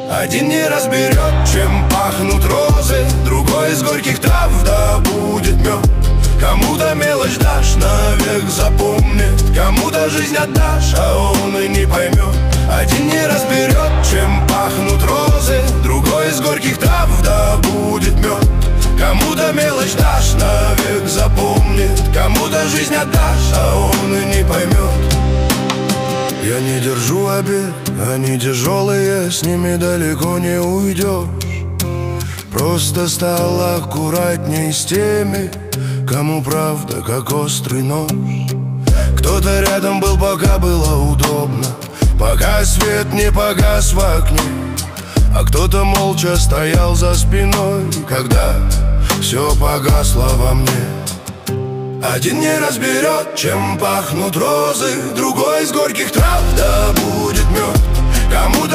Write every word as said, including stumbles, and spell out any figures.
Один не разберет, чем пахнут розы, другой из горьких трав, да будет мед. Кому-то мелочь дашь, навек запомнит, кому-то жизнь отдашь, а он и не поймет. Один не разберет, чем пахнут розы, другой из горьких трав, да будет мед. Кому-то мелочь дашь, навек запомнит, кому-то жизнь отдашь, а он и не поймет. Я не держу обид, они тяжелые, с ними далеко не уйдешь. Просто стал аккуратней с теми, кому правда как острый нож. Кто-то рядом был, пока было удобно, пока свет не погас в окне, а кто-то молча стоял за спиной, когда все погасло во мне. Один не разберет, чем пахнут розы, другой из горьких трав, да будет мед. Кому-то